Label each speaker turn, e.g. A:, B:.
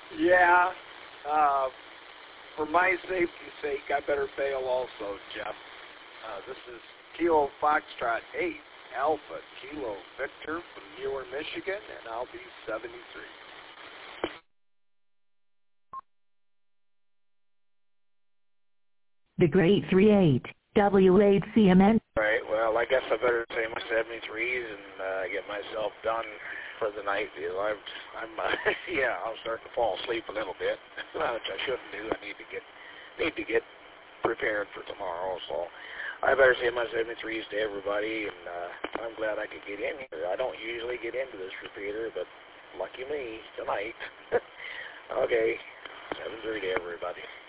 A: Yeah. For my safety's sake, I better bail also, Jeff. This is Kilo Foxtrot 8, Alpha Kilo Victor from Muir, Michigan, and I'll be 73.
B: The Great 3-8, W8CMN.
C: Right, well, I guess I better say my 73s and get myself done for the night. I'm starting to fall asleep a little bit, which I shouldn't do. I need to get prepared for tomorrow, so I better say my 73s to everybody, and I'm glad I could get in here. I don't usually get into this repeater, but lucky me, tonight. Okay, 7:30 to everybody.